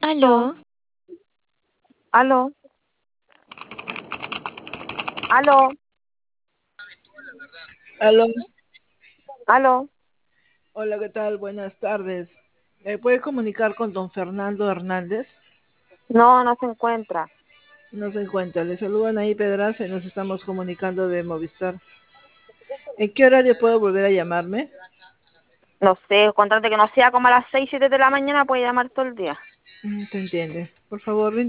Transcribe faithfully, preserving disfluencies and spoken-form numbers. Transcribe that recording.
Aló, Aló, aló, Aló, aló. hola, ¿qué tal? Buenas tardes. ¿Me puede comunicar con don Fernando Hernández? No, no se encuentra. No se encuentra. Le saludan ahí Pedraza y nos estamos comunicando de Movistar. ¿En qué horario puedo volver a llamarme? No sé, contate que no sea como a las seis, siete de la mañana, puede llamar todo el día. Mm, ¿Se entiende? Por favor,